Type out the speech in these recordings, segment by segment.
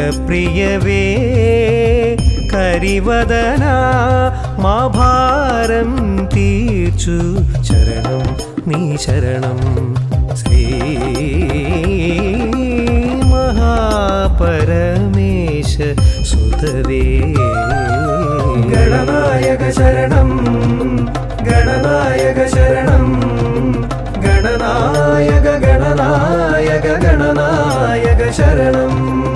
പ്രിയവേ കരിവദന മാഭാരം തീർച്ചു ശരണം നീ ശരണം ശ്രീ മഹാപരമേശ സുതവേ ഗണനായക ശരണം ഗണനായക ശരണം ഗണനായക ഗണനായക ഗണനായക ശരണം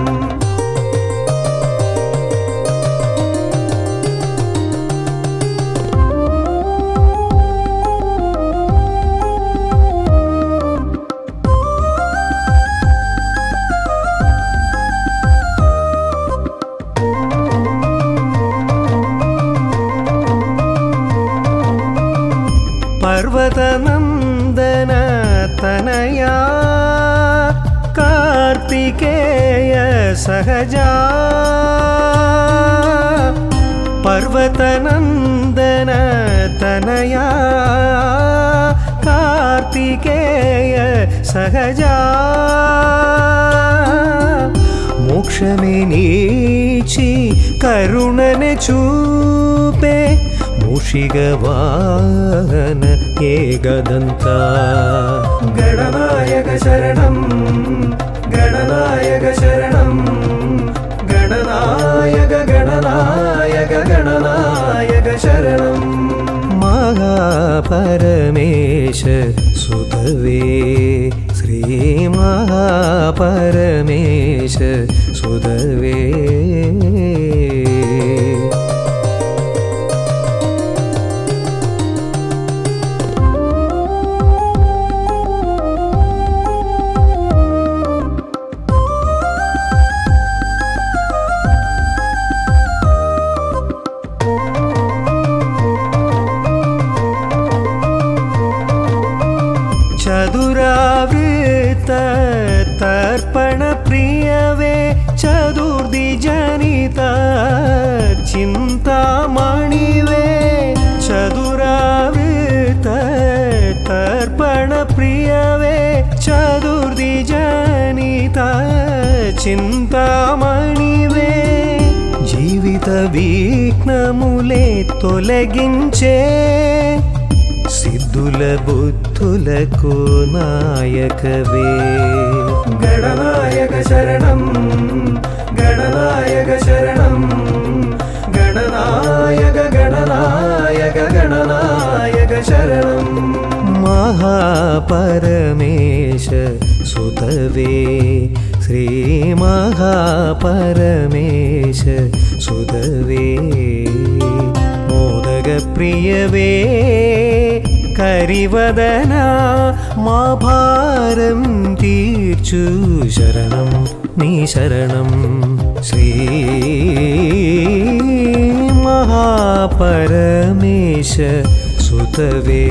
പർവതനന്ദന തനയാ കാർത്തികേയ സഹജാ പർവതനന്ദന തനയാ കാർത്തികേയ സഹജാ മോക്ഷമേ നീച്ചി കരുണനെ ചൂപേ മൂഷികവാഹന ഏകദന്ത ഗണനായക ശരണം ഗണനായക ശരണം ഗണനായക ഗണനായക ഗണനായക ശരണം മഹാപരമേശ സുതവേ ശ്രീ മഹാപരമേശ സുതവേ ചതുരാവൃത്ത തർപ്പണ പ്രിയവേ ചതുർദി ജനിത ചിന്താമണിവേ ചതുരാവൃത്ത തർപ്പണ പ്രിയവേ ചതുർദി ജനിത చింతామణివే జీవిత విఘ్నములే తొలగించే సిద్ధుల బుద్ధులకు నాయకవే గణనాయక శరణం గణనాయక శరణం గణనాయక గణనాయక గణనాయక శరణం మహాపరమేశ సుతవే శ్రీ మహాపరమేశ సుతవే మోదక ప్రియవే കരിവദന മാഭാരം തീർച്ചു ശരണം നീ ശരണം ശ്രീ മഹാപരമേശ സുതവേ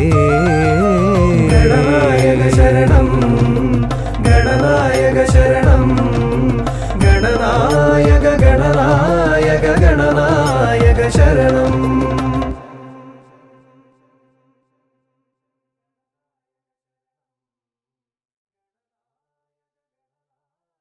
ഗണനായക ശരണം ഗണനായക ശരണം ഗണനായക ഗണനായക ഗണനായക ശരണം